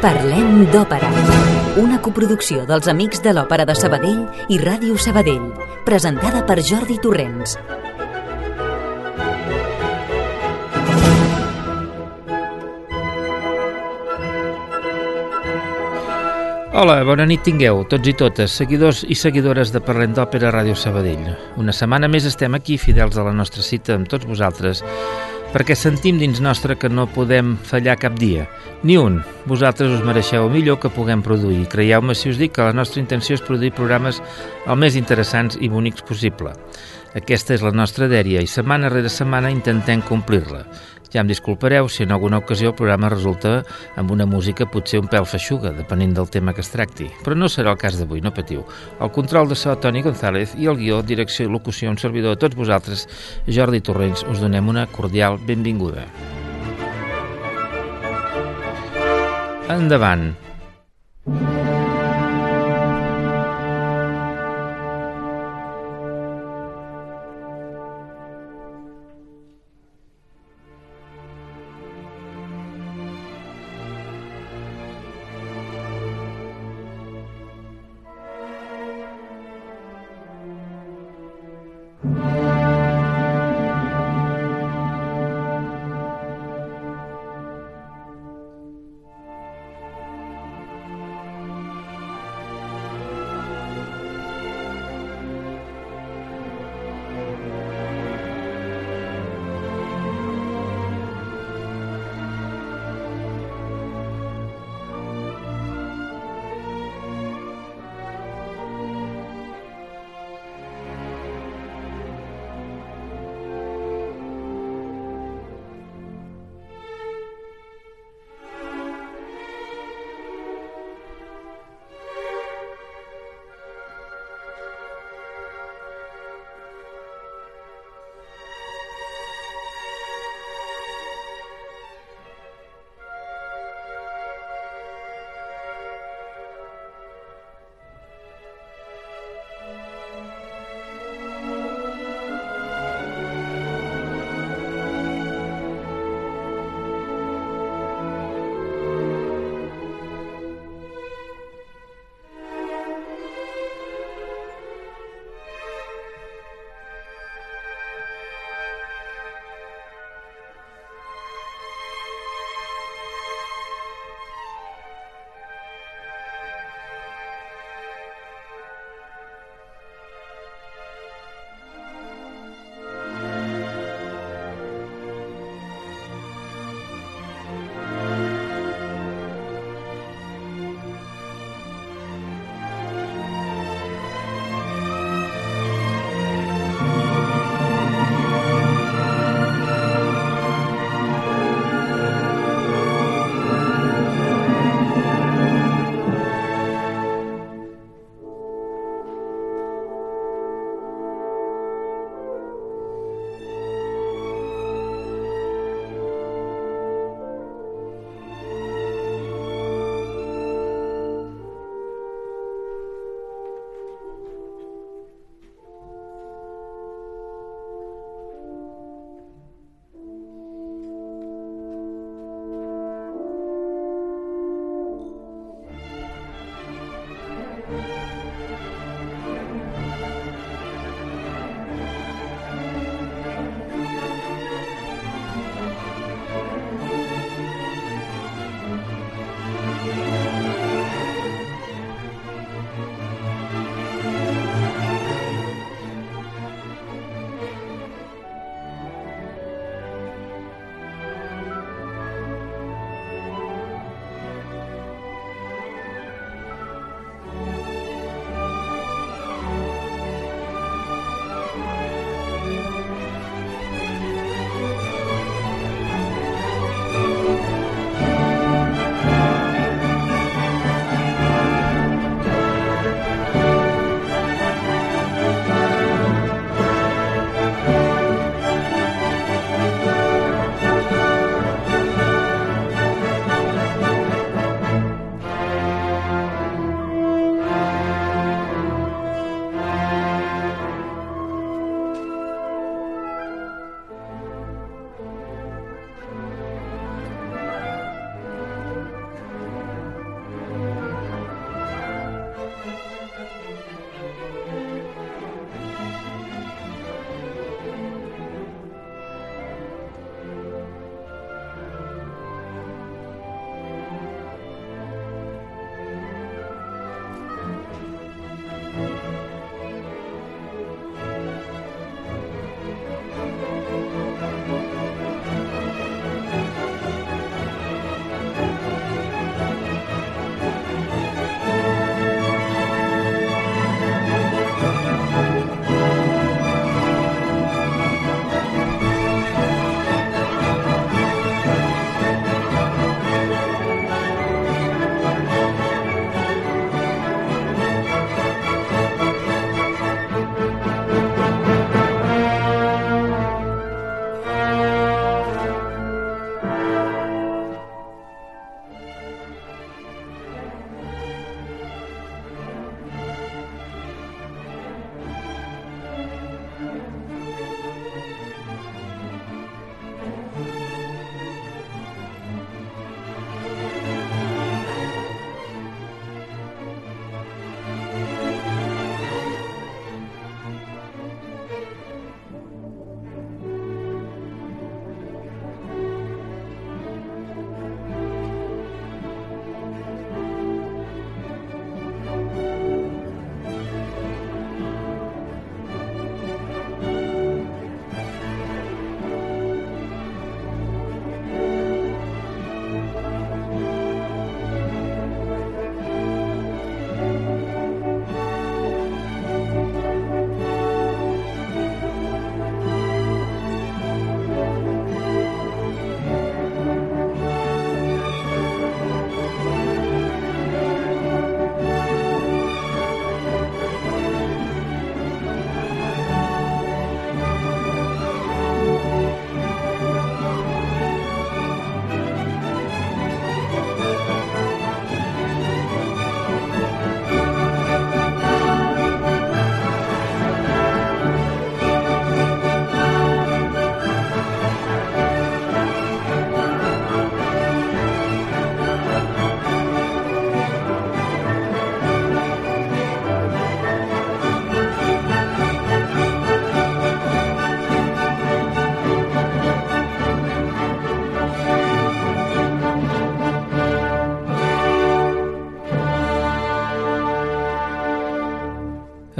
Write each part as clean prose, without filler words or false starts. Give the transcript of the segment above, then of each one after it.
Parlem d'Òpera, una coproducció dels Amics de l'Òpera de Sabadell i Ràdio Sabadell, presentada per Jordi Torrents. Hola, bona nit tingueu, tots i totes, seguidors i seguidores de Parlem d'Òpera a Ràdio Sabadell. Una setmana més estem aquí, fidels a la nostra cita amb tots vosaltres, perquè sentim dins nostre que no podem fallar cap dia, ni un. Vosaltres us mereixeu el millor que puguem produir. Creieu-me si us dic que la nostra intenció és produir programes el més interessants i bonics possible. Aquesta és la nostra dèria i setmana rere setmana intentem complir-la. Ja em disculpareu si en alguna ocasió el programa resulta amb una música potser un pèl feixuga, depenent del tema que es tracti. Però no serà el cas d'avui, no patiu. El control de so, Toni González, i el guió, direcció i locució, un servidor de tots vosaltres, Jordi Torrents, us donem una cordial benvinguda. Endavant.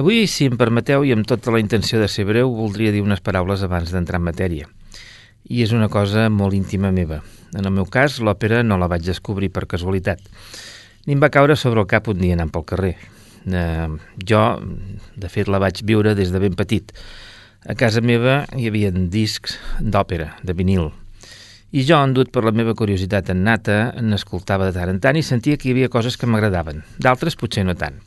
Avui, si em permeteu, i amb tota la intenció de ser breu, voldria dir unes paraules abans d'entrar en matèria. I és una cosa molt íntima meva. En el meu cas, l'òpera no la vaig descobrir per casualitat. Ni em va caure sobre el cap un dia anant pel carrer. Jo, de fet, la vaig viure des de ben petit. A casa meva hi havia discs d'òpera, de vinil. I jo, endut per la meva curiositat innata, n'escoltava de tant en tant i sentia que hi havia coses que m'agradaven. D'altres potser no tant.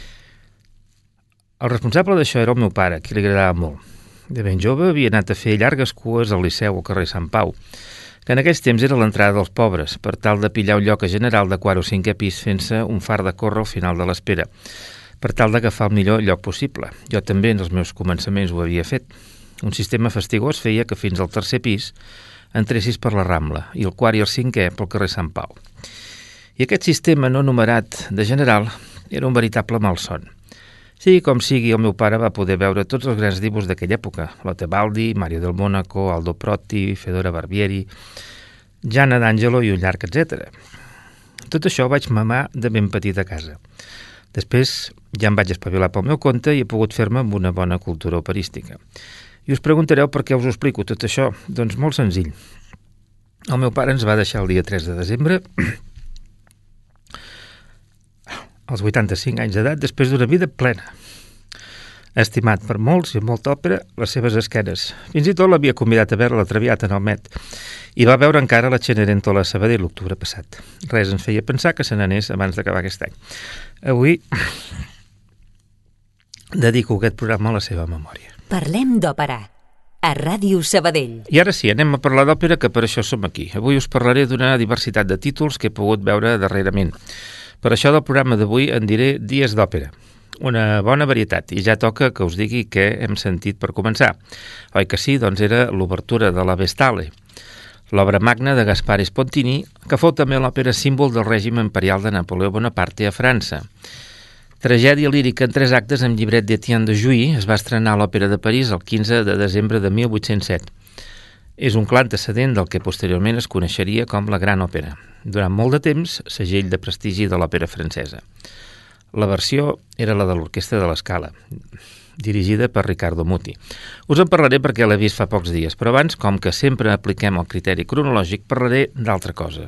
El responsable d'això era el meu pare, qui li agradava molt. De ben jove havia anat a fer llargues cues al Liceu al carrer Sant Pau, que en aquells temps era l'entrada dels pobres, per tal de pillar un lloc a general de quart o cinquè pis fent-se un far de córrer al final de l'espera, per tal d'agafar el millor lloc possible. Jo també en els meus començaments ho havia fet. Un sistema fastigós feia que fins al tercer pis entressis per la Rambla i el quart i el cinquè pel carrer Sant Pau. I aquest sistema no numerat de general era un veritable malson. Sigui com sigui, el meu pare va poder veure tots els grans dibuixos d'aquella època, Lotebaldi, Mario del Mónaco, Aldo Protti, Fedora Barbieri, Gianna d'Angelo i un llarg, etc. Tot això ho vaig mamar de ben petit a casa. Després ja em vaig espavilar pel meu compte i he pogut fer-me amb una bona cultura operística. I us preguntareu per què us ho explico tot això. Doncs molt senzill. El meu pare ens va deixar el dia 3 de desembre als 85 anys d'edat, després d'una vida plena. Estimat per molts i molta òpera, les seves esquenes. Fins i tot l'havia convidat a veure la Traviata en el Met i va veure encara la Cenerentola a Sabadell l'octubre passat. Res ens feia pensar que se n'anés abans d'acabar aquest any. Avui dedico aquest programa a la seva memòria. Parlem d'òpera, a Ràdio Sabadell. I ara sí, anem a parlar d'òpera, que per això som aquí. Avui us parlaré d'una diversitat de títols que he pogut veure darrerament. Per això del programa d'avui en diré Dies d'òpera. Una bona varietat, i ja toca que us digui què hem sentit per començar. Oi que sí? Doncs era l'obertura de la Vestale, l'obra magna de Gaspare Spontini, que fou també l'òpera símbol del règim imperial de Napoleó Bonaparte a França. Tragèdia lírica en 3 actes amb llibret d'Étienne de Jouy, es va estrenar a l'Òpera de París el 15 de desembre de 1807. És un clar antecedent del que posteriorment es coneixeria com la Gran Òpera. Durant molt de temps, segell de prestigi de l'òpera francesa. La versió era la de l'Orquestra de l'Escala, dirigida per Riccardo Muti. Us en parlaré perquè l'he vist fa pocs dies, però abans, com que sempre apliquem el criteri cronològic, parlaré d'altra cosa.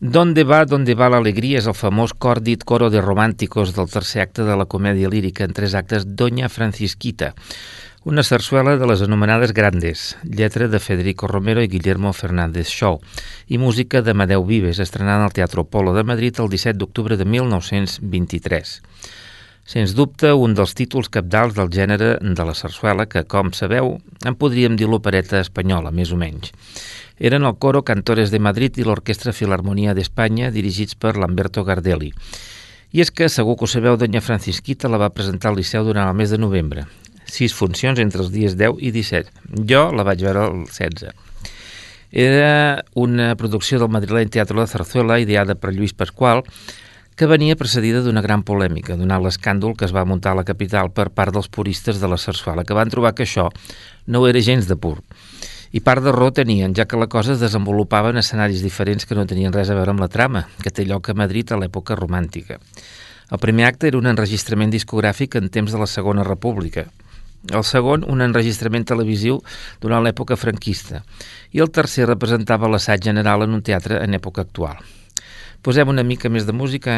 Donde va l'alegria és el famós cor dit coro de románticos del tercer acte de la comèdia lírica en 3 actes Doña Francisquita, una sarsuela de les anomenades Grandes, lletra de Federico Romero i Guillermo Fernández Shaw i música d'Amadeu Vives, estrenada al Teatro Polo de Madrid el 17 d'octubre de 1923. Sens dubte, un dels títols cabdals del gènere de la sarsuela que, com sabeu, en podríem dir l'opereta espanyola, més o menys. Eren el Coro Cantores de Madrid i l'Orquestra Filarmonia d'Espanya, dirigits per Lamberto Gardelli. I és que, segur que ho sabeu, Doña Francisquita la va presentar al Liceu durant el mes de novembre. 6 funcions entre els dies 10 i 17. Jo la vaig veure el 16. Era una producció del madrileny Teatro de Zarzuela, ideada per Lluís Pasqual, que venia precedida d'una gran polèmica, donant l'escàndol que es va muntar a la capital per part dels puristes de la sarsuela, que van trobar que això no era gens de pur. I part de raó tenien, ja que la cosa es desenvolupava en escenaris diferents que no tenien res a veure amb la trama, que té lloc a Madrid a l'època romàntica. El primer acte era un enregistrament discogràfic en temps de la Segona República. El segon, un enregistrament televisiu durant l'època franquista. I el tercer representava l'assaig general en un teatre en època actual. Posem una mica més de música,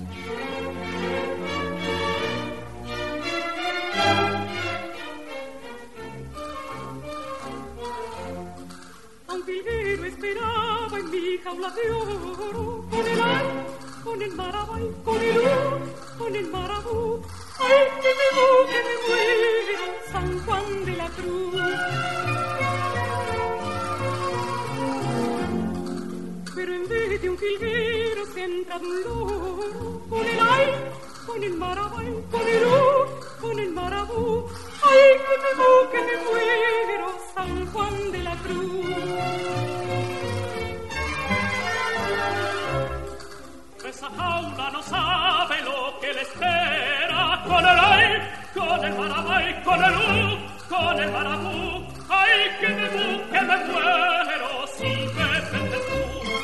jaula de oro, con el ay, con el marabay, con el u, con el marabú. Ay, que me muero, San Juan de la Cruz. Pero en vez de un jilguero se entra un loro, con el ay, con el marabay, con el u, con el marabú. Ay, que me muero, San Juan de la Cruz. Esa jaula no sabe lo que le espera, con el ay, con el marabay, con el u, con el marabú. Ay, que me muero, si me vendes tú.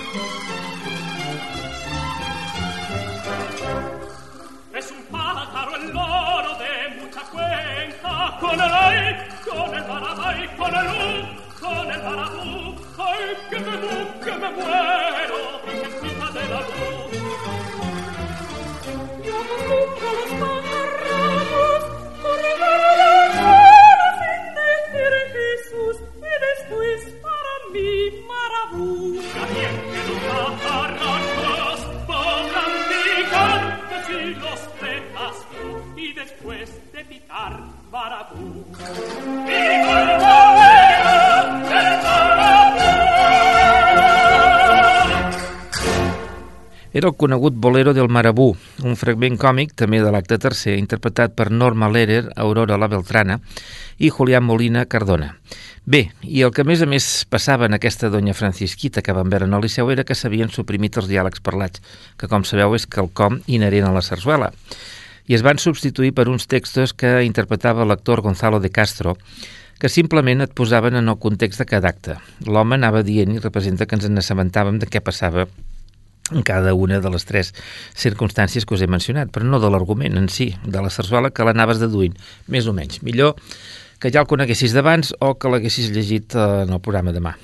Es un pájaro el loro de mucha cuenca, con el ay, con el marabay, con el u, con el marabú. Ay, que me muero, virgencita de la luz. Yo busco los pajarrajos por regar las horas sin decir Jesús y después para mí marabú. Ya bien que los pajarrajos podrán picar que si los dejas tú y después de picar marabú. ¡Viva el bolero del marabú! Era el conegut Bolero del Marabú, un fragment còmic, també de l'acte tercer, interpretat per Norma Lehrer, Aurora la Beltrana i Julián Molina Cardona. Bé, i el que a més passava en aquesta Doña Francisquita que vam veure en el Liceu era que s'havien suprimit els diàlegs parlats, que com sabeu és quelcom inherent a la sarsuela, i es van substituir per uns textos que interpretava l'actor Gonzalo de Castro, que simplement et posaven en el context de cada acte. L'home anava dient i representa que ens n'assabentàvem de què passava en cada una de les 3 circumstàncies que us he mencionat, però no de l'argument en si, de la sarsuela, que l'anaves deduint, més o menys. Millor que ja el coneguessis d'abans o que l'haguessis llegit en el programa demà.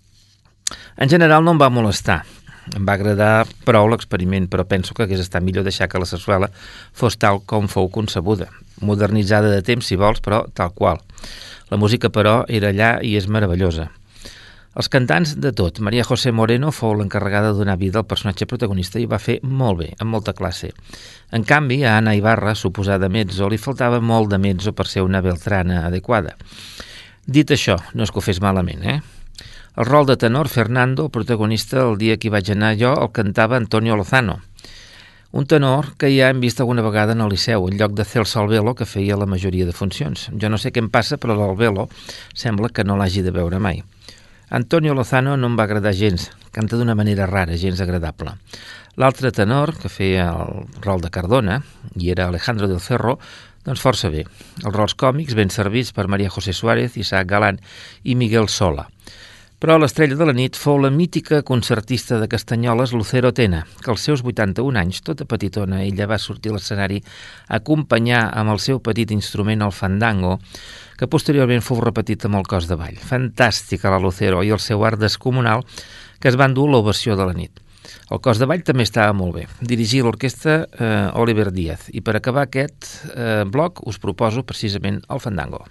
En general no em va molestar. Em va agradar prou l'experiment, però penso que hagués estat millor deixar que la sarsuela fos tal com fou concebuda. Modernitzada de temps, si vols, però tal qual. La música, però, era allà i és meravellosa. Els cantants de tot. María José Moreno fou l'encarregada de donar vida al personatge protagonista i va fer molt bé, amb molta classe. En canvi, a Ana Ibarra, suposada mezzo, li faltava molt de mezzo per ser una Beltrana adequada. Dit això, no és que ho fes malament, El rol de tenor, Fernando, el protagonista, el dia que hi vaig anar jo, el cantava Antonio Lozano. Un tenor que ja hem vist alguna vegada en el Liceu, en lloc de Celso Albelo, que feia la majoria de funcions. Jo no sé què em passa, però l'Albelo sembla que no l'hagi de veure mai. Antonio Lozano no em va agradar gens, canta d'una manera rara, gens agradable. L'altre tenor, que feia el rol de Cardona, i era Alejandro del Cerro, doncs força bé. Els rols còmics ben servits per María José Suárez, Isaac Galán i Miguel Sola. Però l'estrella de la nit fou la mítica concertista de Castanyoles Lucero Tena, que als seus 81 anys, tota petitona, ella va sortir a l'escenari a acompanyar amb el seu petit instrument el fandango, que posteriorment fou repetit amb el cos de ball. Fantàstica la Lucero i el seu art descomunal que es van dur l'ovació de la nit. El cos de ball també estava molt bé. Dirigia l'orquestra Oliver Díaz. I per acabar aquest bloc us proposo precisament el fandango.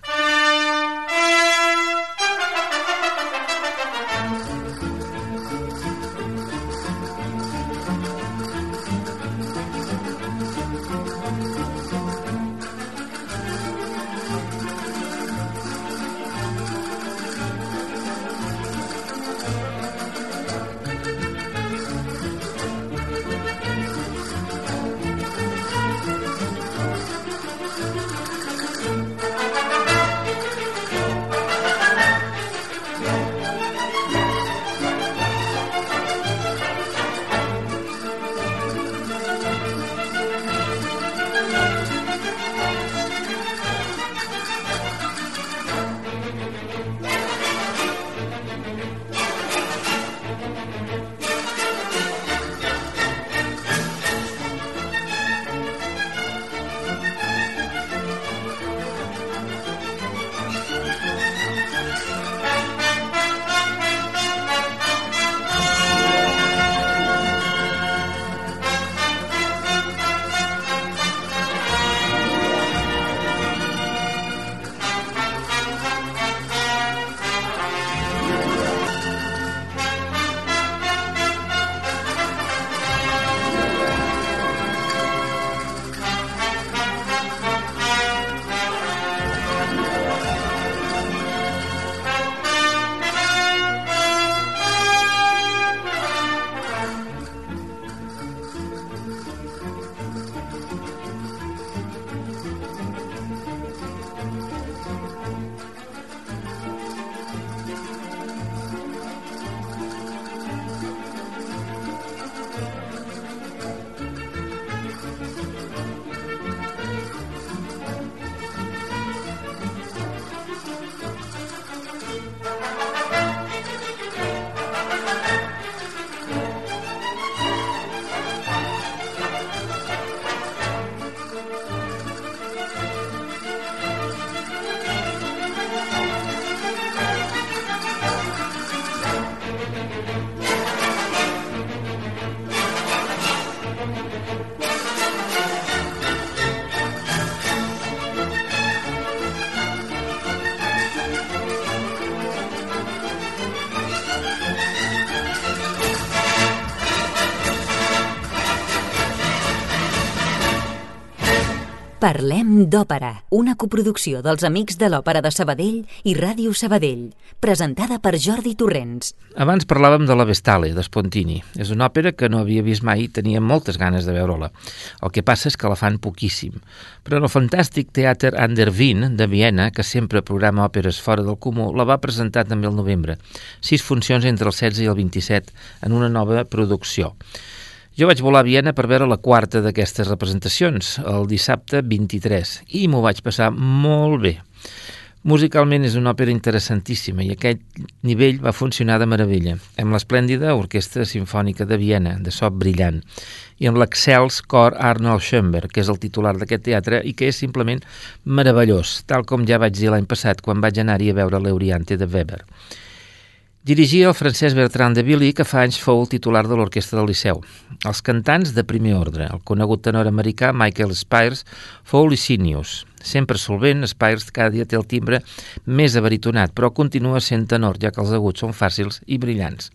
Parlem d'Òpera, una coproducció dels Amics de l'Òpera de Sabadell i Ràdio Sabadell, presentada per Jordi Torrents. Abans parlàvem de la Vestale, de Spontini. És una òpera que no havia vist mai i tenia moltes ganes de veure-la. El que passa és que la fan poquíssim. Però el fantàstic Theater an der Wien de Viena, que sempre programa òperes fora del comú, la va presentar també al novembre. 6 funcions entre el 16 i el 27 en una nova producció. Jo vaig volar a Viena per veure la quarta d'aquestes representacions, el dissabte 23, i m'ho vaig passar molt bé. Musicalment és una òpera interessantíssima i a aquest nivell va funcionar de meravella, amb l'esplèndida Orquestra Simfònica de Viena, de so brillant, i amb l'excels cor Arnold Schoenberg, que és el titular d'aquest teatre i que és simplement meravellós, tal com ja vaig dir l'any passat quan vaig anar-hi a veure l'Euriante de Weber. Dirigia el Francesc Bertrand de Billy, que fa anys fou el titular de l'Orquestra del Liceu. Els cantants de primer ordre. El conegut tenor americà Michael Spires fou Licinius. Sempre solvent, Spires cada dia té el timbre més abaritonat, però continua sent tenor, ja que els aguts són fàcils i brillants.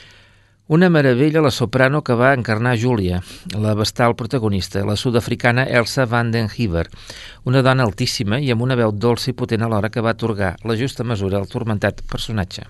Una meravella la soprano que va encarnar Júlia, la vestal protagonista, la sud-africana Elsa van den Heever, una dona altíssima i amb una veu dolça i potent alhora que va atorgar la justa mesura al turmentat personatge.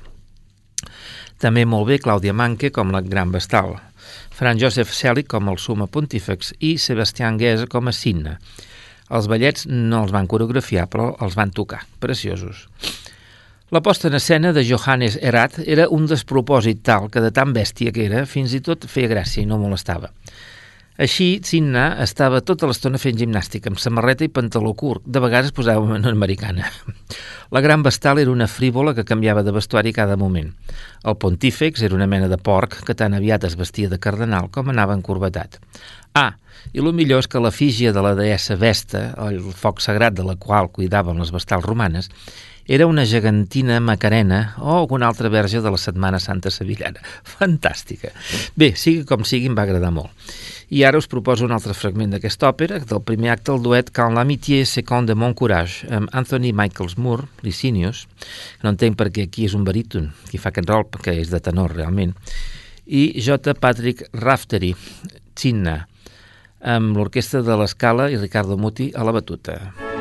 També molt bé Clàudia Manke com la gran vestal, Franz Josef Selig com el Summa Pontifex i Sebastian Gese com a Cinna. Els ballets no els van coreografiar, però els van tocar, preciosos. La posta en escena de Johannes Herat era un despropòsit tal que de tan bèstia que era, fins i tot feia gràcia i no molestava. Així, Cinna estava tota l'estona fent gimnàstica, amb samarreta i pantaló curt, de vegades posava una americana. La gran vestal era una frívola que canviava de vestuari cada moment. El Pontífex era una mena de porc que tan aviat es vestia de cardenal com anava encorbatat. Ah, I el millor és que l'efígie de la deessa Vesta, el foc sagrat de la qual cuidaven les vestals romanes, era una gegantina Macarena o alguna altra verge de la Setmana Santa sevillana. Fantàstica. Bé, sigui com sigui, em va agradar molt. I ara us proposo un altre fragment d'aquesta òpera, del primer acte, el duet Quand l'amitié s'écond de mon courage, amb Anthony Michaels Moore, Licinius, no entenc perquè aquí és un baríton, qui fa aquest rol, perquè és de tenor realment, i J. Patrick Raftery, Cinna, amb l'orquestra de La Scala i Riccardo Muti a la batuta.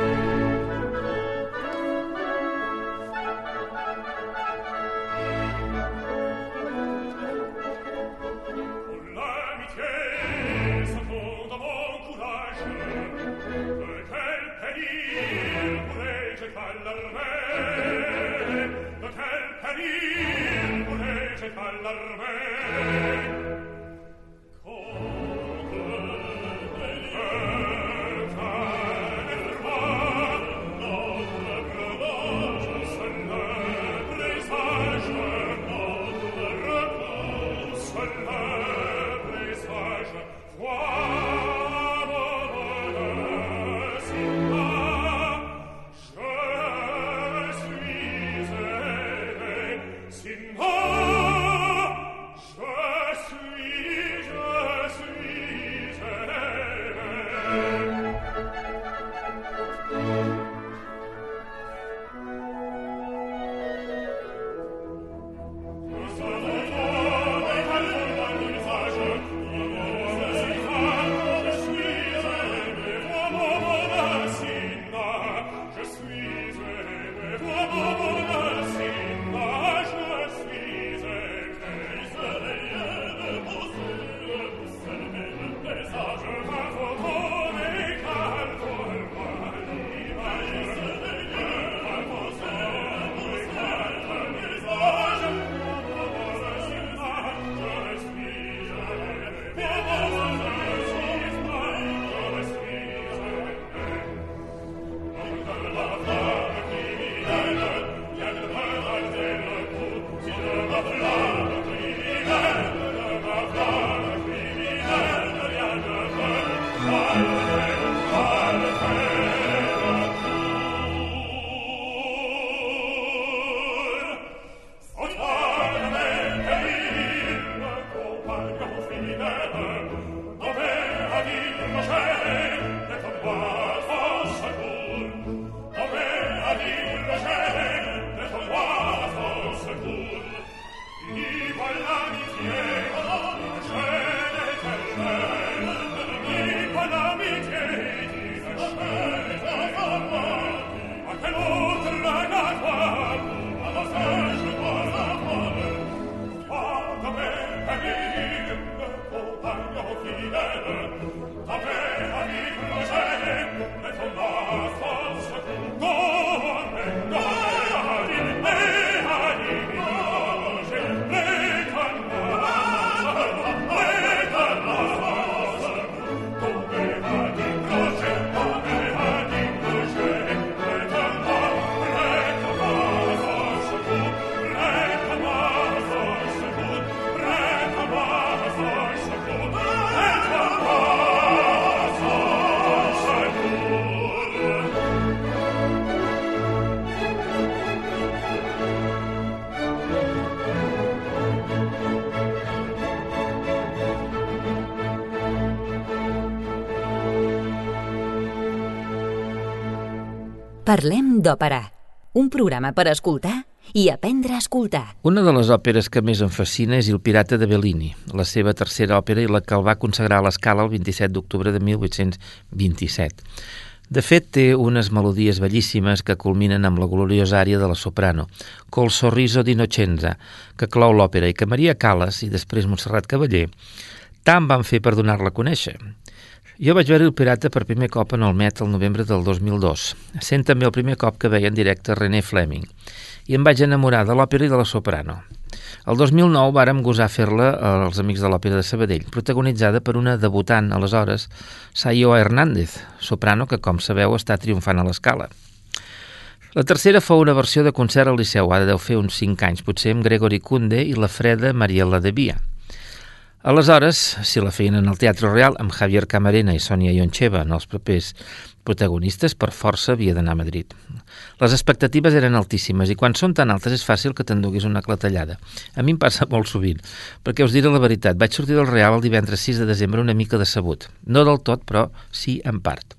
Parlem d'òpera, un programa per escoltar i aprendre a escoltar. Una de les òperes que més em fascina és Il Pirata de Bellini, la seva tercera òpera i la que el va consagrar a La Scala el 27 d'octubre de 1827. De fet, té unes melodies bellíssimes que culminen amb la gloriosa ària de la soprano, Col sorriso d'Innocenza, que clou l'òpera i que Maria Callas i després Montserrat Cavaller tant van fer per donar-la a conèixer. Jo vaig veure El Pirata per primer cop en el Met el novembre del 2002, sent també el primer cop que veia en directe René Fleming, i em vaig enamorar de l'òpera i de la soprano. El 2009 vàrem gosar fer-la als Amics de l'Òpera de Sabadell, protagonitzada per una debutant, aleshores, Sayoa Hernández, soprano que, com sabeu, està triomfant a La Scala. La tercera fou una versió de concert al Liceu, ara deu fer uns 5 anys, potser amb Gregory Kunde i la freda Mariela de Via. Aleshores, si la feien en el Teatre Real amb Javier Camarena i Sònia Ioncheva en els propers protagonistes, per força havia d'anar a Madrid. Les expectatives eren altíssimes i quan són tan altes és fàcil que t'enduguis una clatellada. A mi em passa molt sovint, perquè us diré la veritat, vaig sortir del Real el divendres 6 de desembre una mica decebut. No del tot, però sí en part.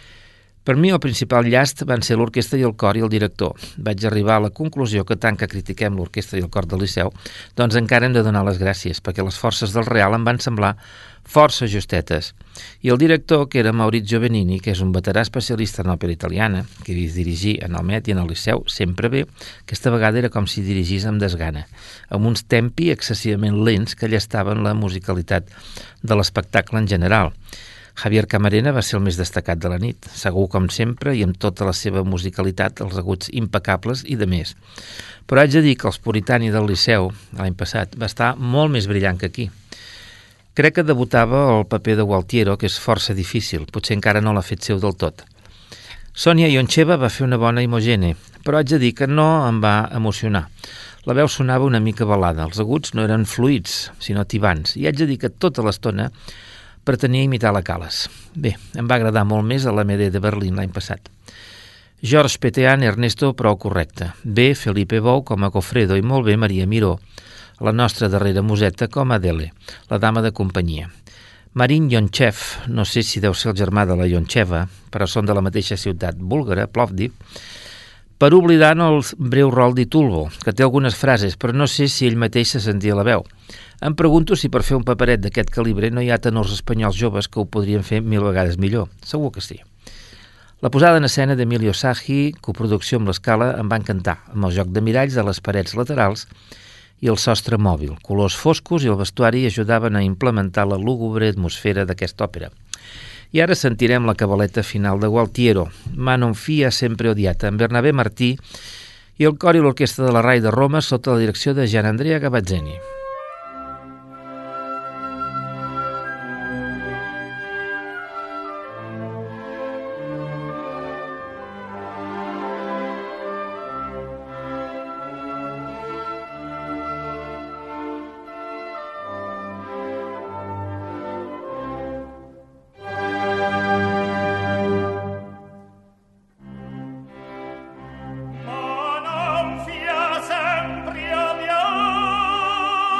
Per mi el principal llast van ser l'orquestra i el cor i el director. Vaig arribar a la conclusió que tant que critiquem l'orquestra i el cor del Liceu, doncs encara hem de donar les gràcies, perquè les forces del Real em van semblar força justetes. I el director, que era Maurizio Benini, que és un veterà especialista en òpera italiana, que dirigí en el Met i en el Liceu sempre bé, aquesta vegada era com si dirigís amb desgana, amb uns tempi excessivament lents que llastaven la musicalitat de l'espectacle en general. Javier Camarena va ser el més destacat de la nit, segur com sempre i amb tota la seva musicalitat, els aguts impecables i de més. Però haig de dir que els Puritani del Liceu, l'any passat, va estar molt més brillant que aquí. Crec que debutava el paper de Gualtiero, que és força difícil, potser encara no l'ha fet seu del tot. Sònia Ioncheva va fer una bona Imogene, però haig de dir que no em va emocionar. La veu sonava una mica balada, els aguts no eren fluids, sinó tibants, i haig de dir que tota l'estona pretenia imitar la Calas. Bé, em va agradar molt més a la Medea de Berlín l'any passat. Georges Petean, Ernesto, prou correcte. Bé, Felipe Bou com a Gofredo i molt bé Maria Miró, la nostra darrera museta com a Adele, la dama de companyia. Marin Ionchev, no sé si deu ser el germà de la Ioncheva, però són de la mateixa ciutat búlgara, Plovdiv, per oblidar el breu rol d'Itulbo, que té algunes frases, però no sé si ell mateix se sentia la veu. Em pregunto si per fer un paperet d'aquest calibre no hi ha tenors espanyols joves que ho podrien fer 1000 vegades millor. Segur que sí. La posada en escena d'Emilio Sagi, coproducció amb l'Escala, em va encantar, amb el joc de miralls de les parets laterals i el sostre mòbil. Colors foscos i el vestuari ajudaven a implementar la lúgubre atmosfera d'aquesta òpera. I ara sentirem la cabaleta final de Gualtiero, Ma non fia sempre odiata, amb Bernabé Martí i el cor i l'orquestra de la RAI de Roma sota la direcció de Gianandrea Gavazzeni. Ma non fia sempre odiata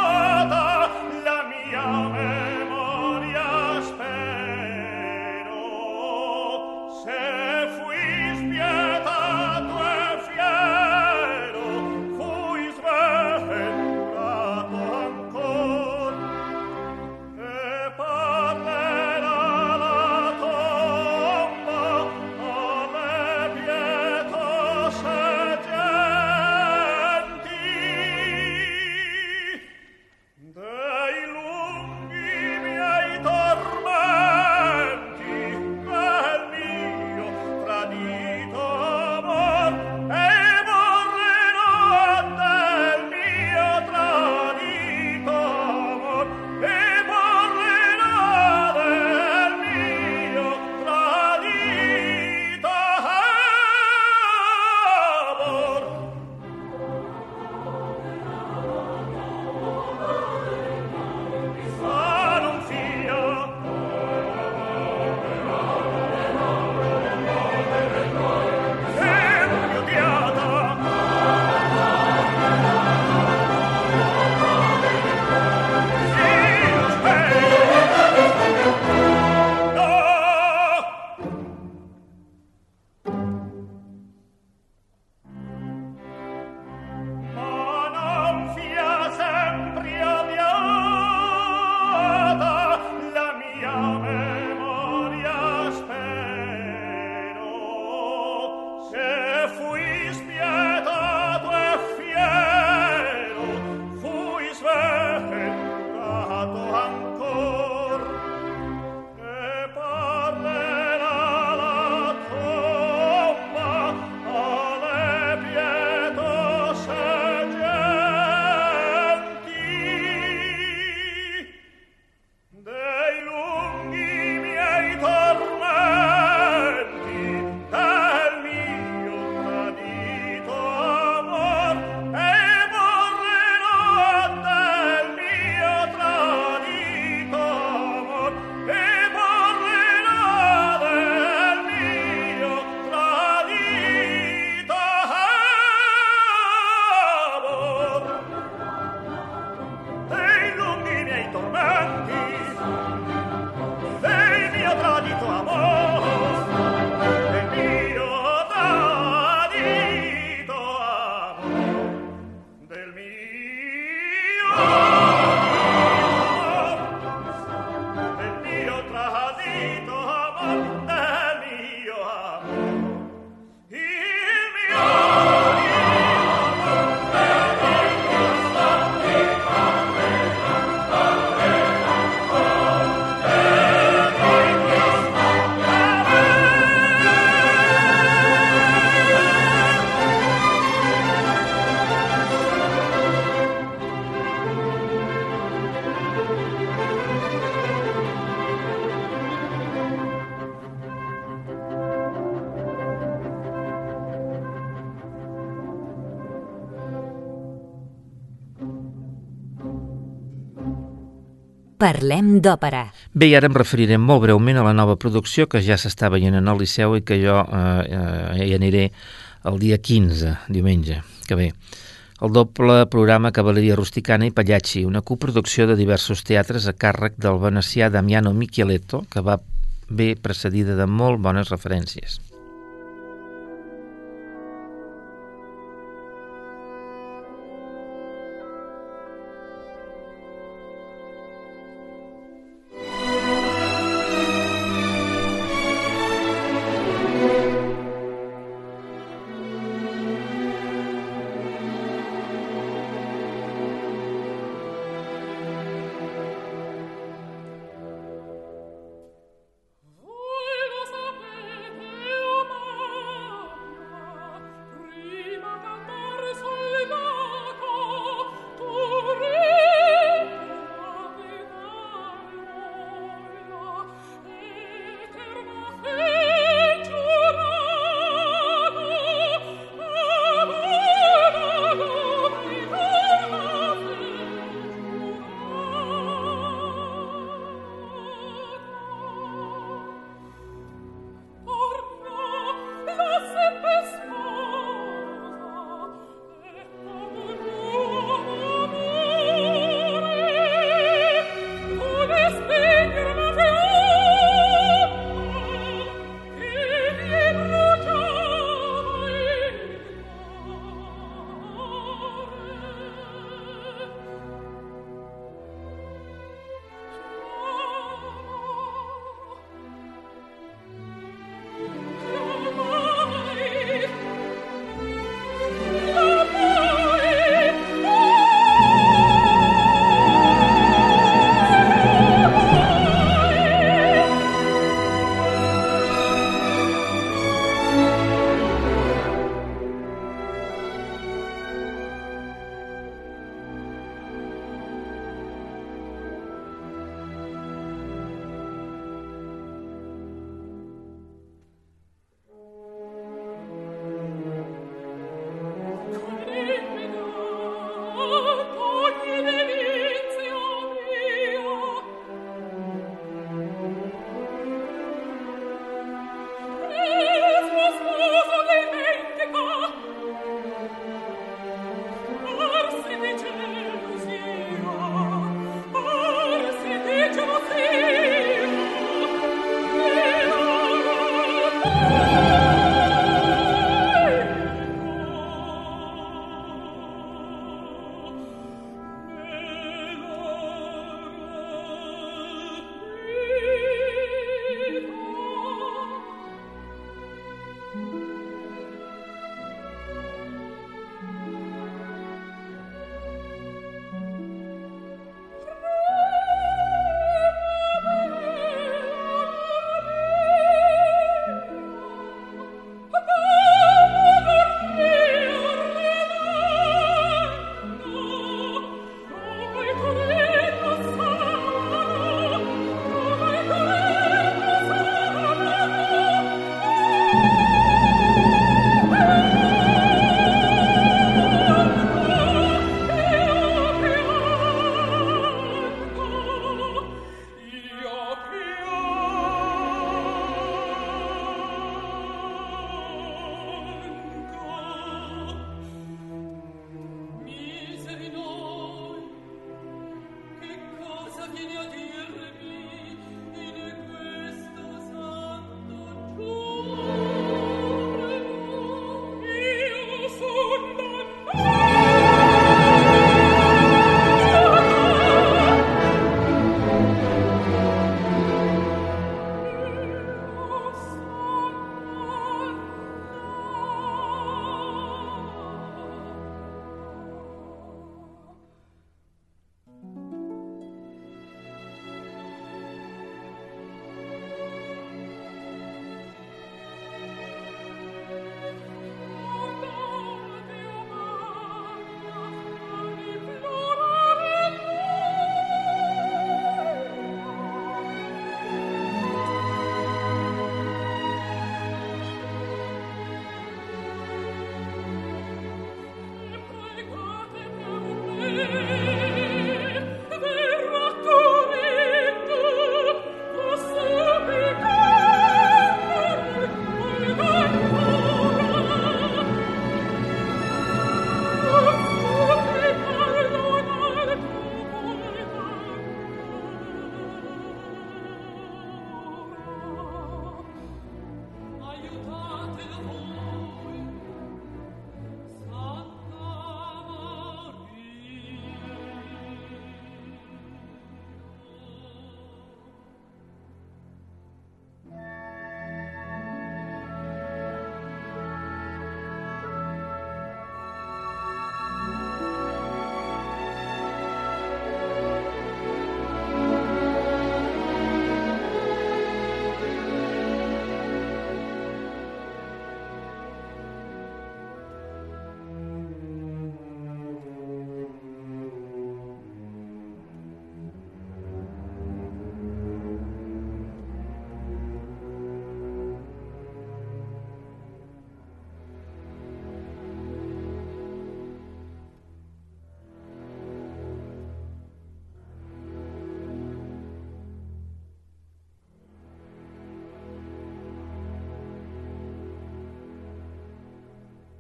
Parlem d'Òpera. Bé, i ara em referiré molt breument a la nova producció que ja s'està veient en el Liceu i que jo hi aniré el dia 15, diumenge, que ve. El doble programa Cavalleria Rusticana i Pagliacci, una coproducció de diversos teatres a càrrec del venecià Damiano Micheletto, que va bé precedida de molt bones referències.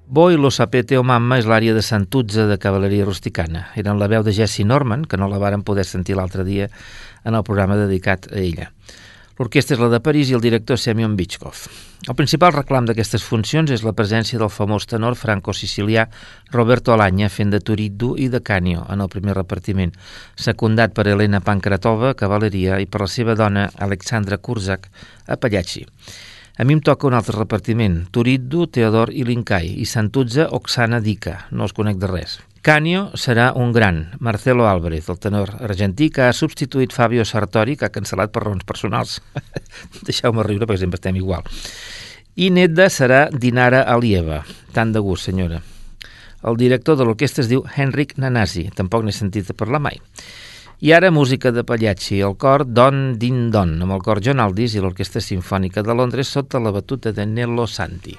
Voi lo sapete o mamma és l'ària de Santuzza de Cavalleria Rusticana. Era la veu de Jessie Norman, que no la varen poder sentir l'altre dia en el programa dedicat a ella. L'orquestra és la de París i el director Semyon Bychkov. El principal reclam d'aquestes funcions és la presència del famós tenor franco-sicilià Roberto Alagna fent de Turiddu i de Canio en el primer repartiment, secundat per Elena Pankratova a cavalleria i per la seva dona Alexandra Kurzak a Pagliacci. A mi em toca un altre repartiment, Turiddu, Teodor i Lincai, i Santuzza, Oksana Dika, no els conec de res. Canio serà un gran, Marcelo Álvarez, el tenor argentí, que ha substituït Fabio Sartori, que ha cancel·lat per raons personals. Deixeu-me riure, perquè sempre estem igual. I Nedda serà Dinara Alieva. Tant de gust, senyora. El director de l'orquestra es diu Henrik Nanasi, tampoc n'he sentit parlar mai. I ara música de Pagliacci, el cor Don Din Don, amb el cor John Aldis i l'Orquestra Simfònica de Londres sota la batuta de Nello Santi.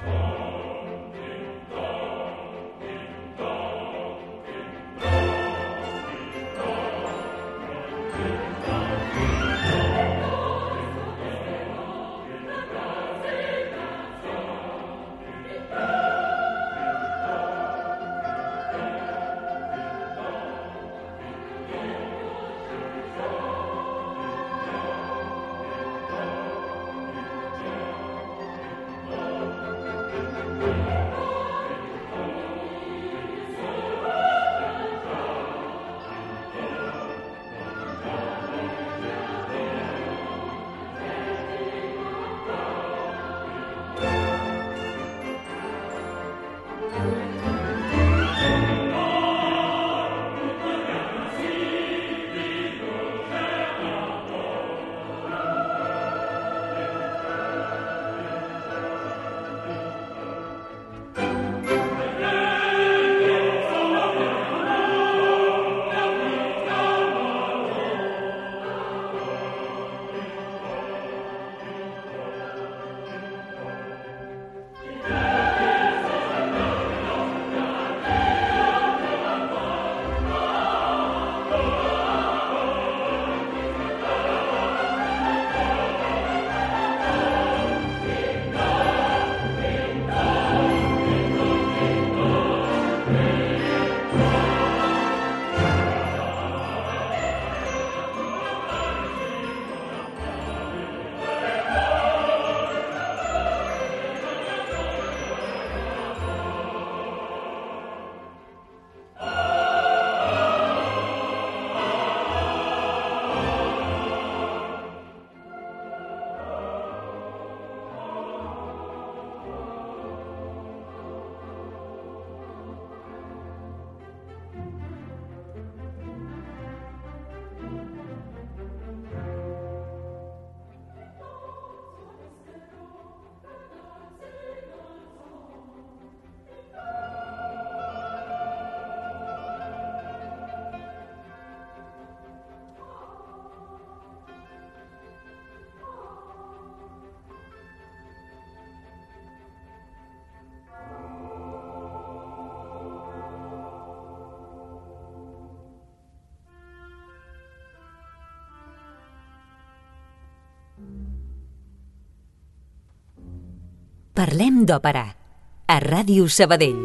Parlem d'òpera, a Ràdio Sabadell.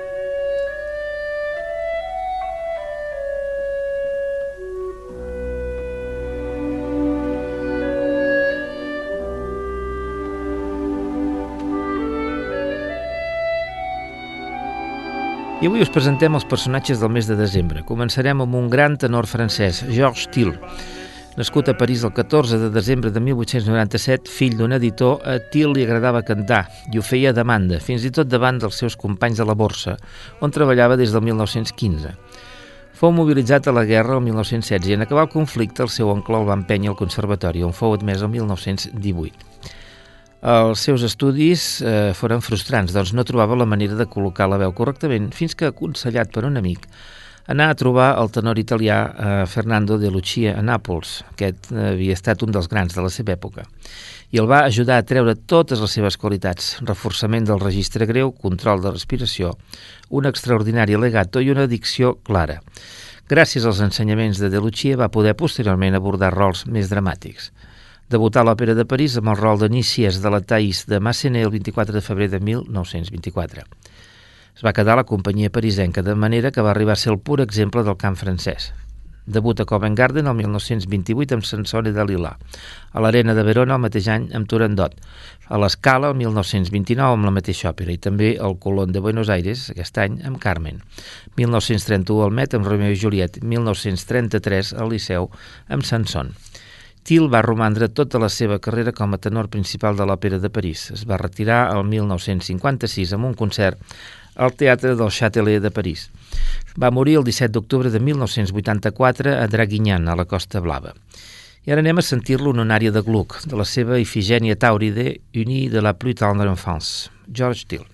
I avui us presentem els personatges del mes de desembre. Començarem amb un gran tenor francès, Georges Thill. Nascut a París el 14 de desembre de 1897, fill d'un editor, a Thill li agradava cantar i ho feia a demanda, fins i tot davant dels seus companys de la borsa, on treballava des del 1915. Fou mobilitzat a la guerra el 1916 i en acabar el conflicte el seu oncle el va empènyer al conservatori, on fou admès el 1918. Els seus estudis foren frustrants, doncs no trobava la manera de col·locar la veu correctament, fins que, aconsellat per un amic, anar a trobar el tenor italià Fernando de Lucia a Nàpols. Aquest havia estat un dels grans de la seva època. I el va ajudar a treure totes les seves qualitats, reforçament del registre greu, control de respiració, un extraordinari legato i una dicció clara. Gràcies als ensenyaments de Lucia va poder posteriorment abordar rols més dramàtics. Debutà a l'Òpera de París amb el rol de Nicias de la Thais de Massenet el 24 de febrer de 1924. Es va quedar a la companyia parisenca, de manera que va arribar a ser el pur exemple del cant francès. Debut a Covent Garden el 1928 amb Sansone de Lila, a l'Arena de Verona el mateix any amb Turandot, a l'Escala el 1929 amb la mateixa òpera i també al Colón de Buenos Aires aquest any amb Carmen, 1931 al Met amb Romeo i Juliet, 1933 al Liceu amb Sansón. Till va romandre tota la seva carrera com a tenor principal de l'Òpera de París. Es va retirar el 1956 amb un concert al Teatre del Châtelet de París. Va morir el 17 d'octubre de 1984 a Draguignan, a la Costa Blava. I ara anem a sentir-lo en una àrea de Gluck, de la seva Ifigènia Tauride, Unie de la plus tendre enfance, George Till.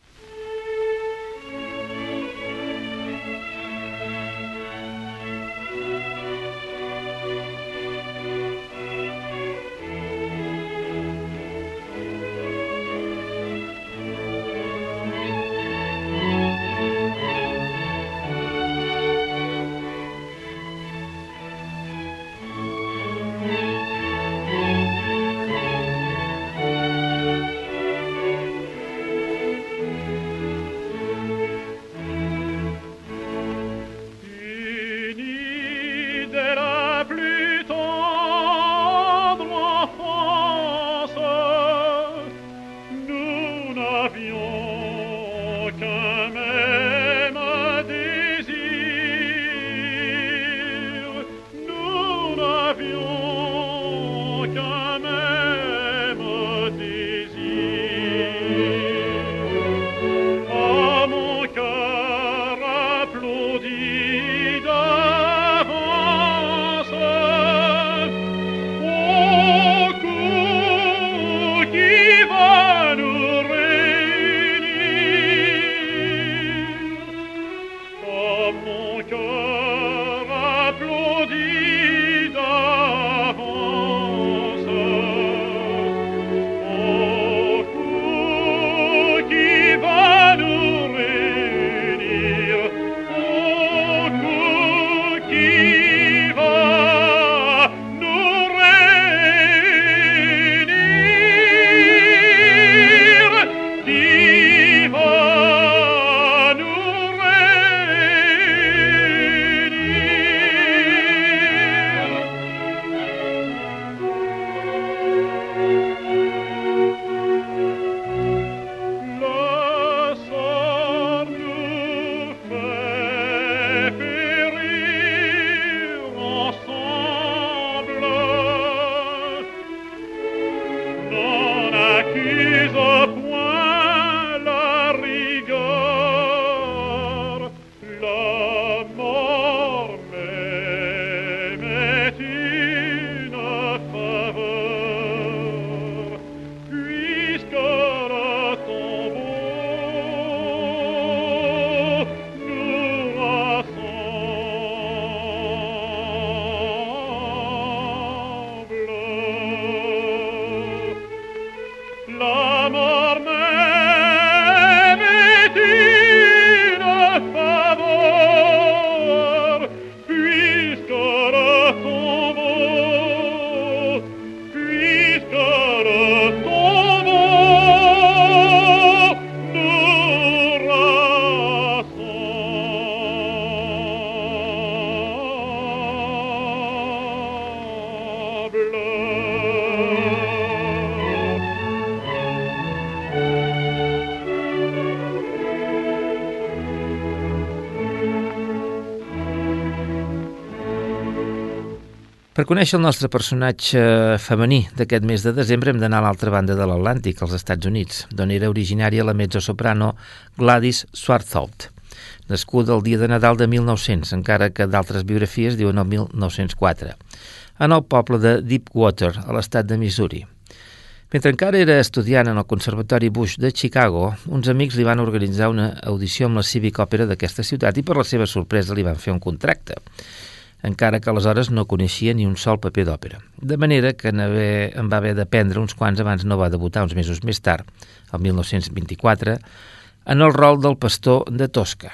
Per conèixer el nostre personatge femení d'aquest mes de desembre hem d'anar a l'altra banda de l'Atlàntic, als Estats Units, d'on era originària la mezzosoprano Gladys Swarthout, nascuda el dia de Nadal de 1900, encara que d'altres biografies diuen el 1904, en el poble de Deepwater, a l'estat de Missouri. Mentre encara era estudiant en el Conservatori Bush de Chicago, uns amics li van organitzar una audició amb la Civic Opera d'aquesta ciutat i per la seva sorpresa li van fer un contracte, encara que aleshores no coneixia ni un sol paper d'òpera. De manera que en va haver d'aprendre uns quants abans no va debutar uns mesos més tard, el 1924, en el rol del pastor de Tosca.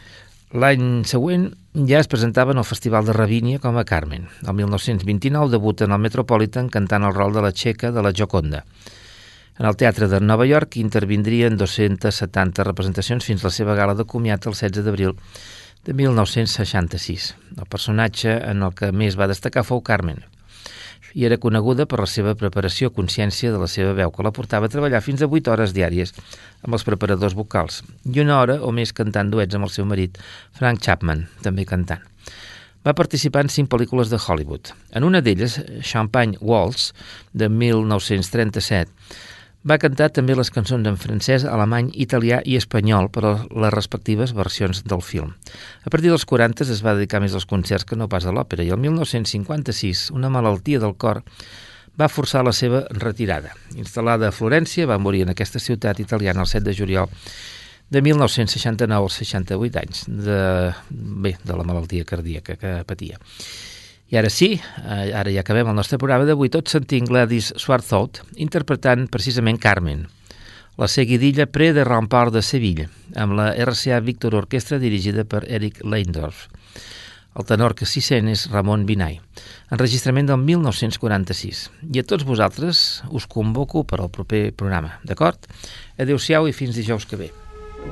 L'any següent ja es presentava en el Festival de Ravínia com a Carmen. El 1929 debuta en el Metropolitan cantant el rol de la txeca de la Gioconda. En el Teatre de Nova York intervindrien 270 representacions fins la seva gala de comiat el 16 d'abril de 1966. El personatge en el que més va destacar fou Carmen, i era coneguda per la seva preparació a consciència de la seva veu, que la portava a treballar fins a 8 hores diàries amb els preparadors vocals i 1 hora o més cantant duets amb el seu marit, Frank Chapman, també cantant. Va participar en 5 pel·lícules de Hollywood. En una d'elles, Champagne Waltz, de 1937, va cantar també les cançons en francès, alemany, italià i espanyol per a les respectives versions del film. A partir dels 40 es va dedicar més als concerts que no pas a l'òpera i el 1956 una malaltia del cor va forçar la seva retirada. Instal·lada a Florència, va morir en aquesta ciutat italiana el 7 de juliol de 1969 als 68 anys de la malaltia cardíaca que patia. I ara sí, ara ja acabem el nostre programa d'avui, tot sentint Gladys Swarthout interpretant precisament Carmen, la seguidilla Pré de Rempart de Sevilla, amb la RCA Victor Orquestra dirigida per Eric Leindorf. El tenor que s'hi sent és Ramon Binay, enregistrament del 1946. I a tots vosaltres us convoco per al proper programa, d'acord? Adéu-siau i fins dijous que ve.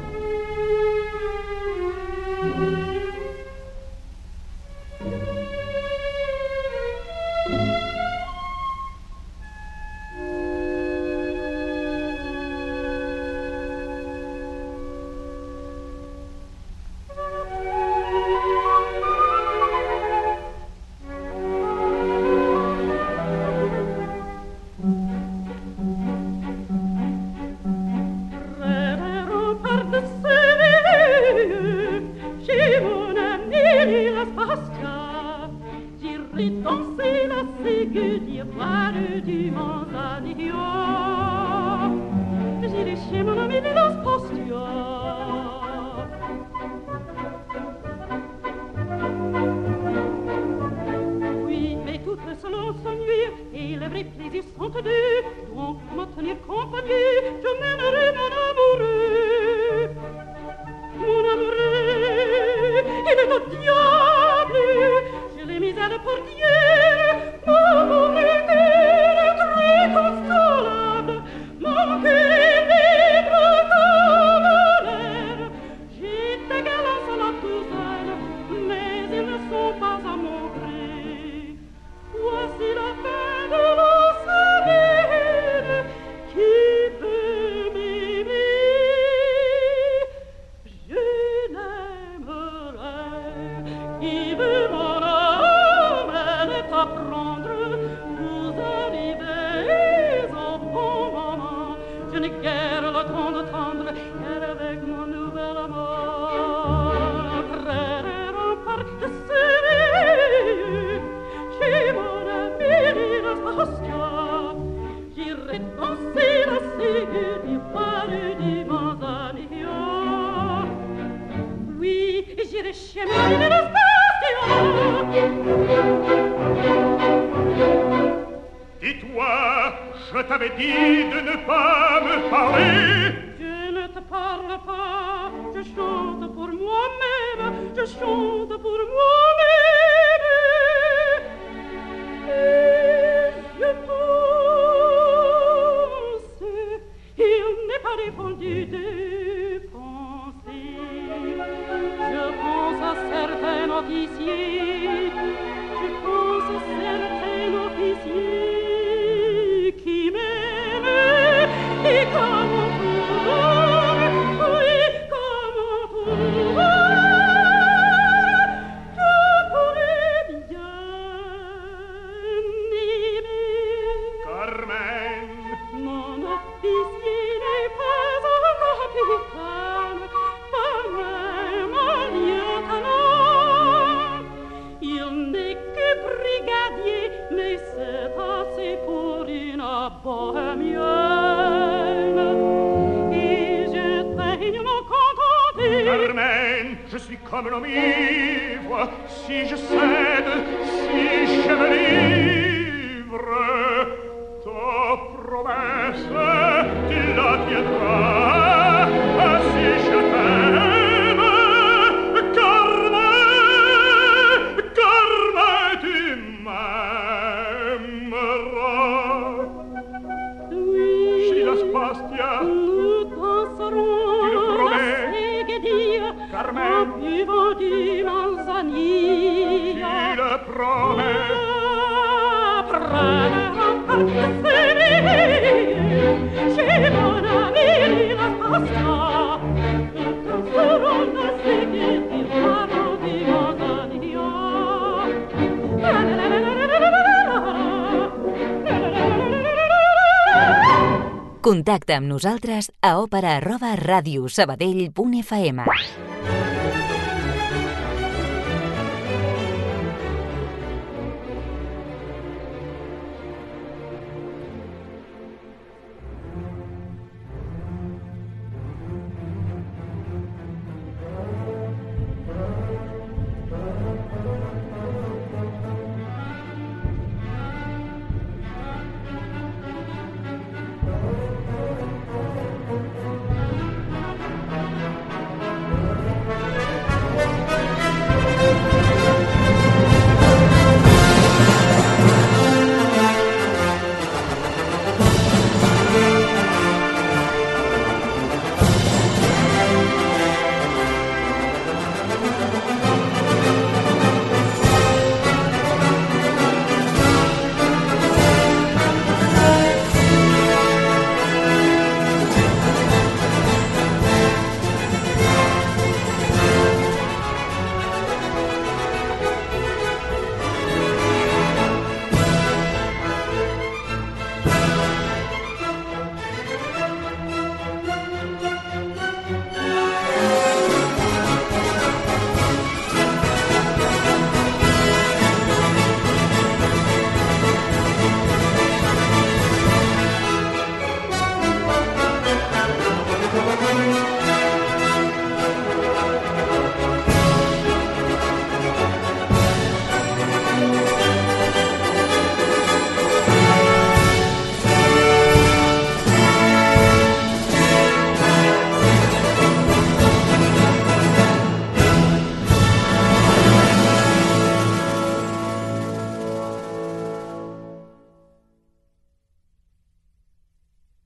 Comme l'homme ivre, si je cède, si je me livre, ta promesse, tu la tiendras, si je t'aime, Carmen, tu m'aimeras. Oui, si la Carmen, vivo di manzanilla. il promet. Contacta amb nosaltres a opera@radiosabadell.fm.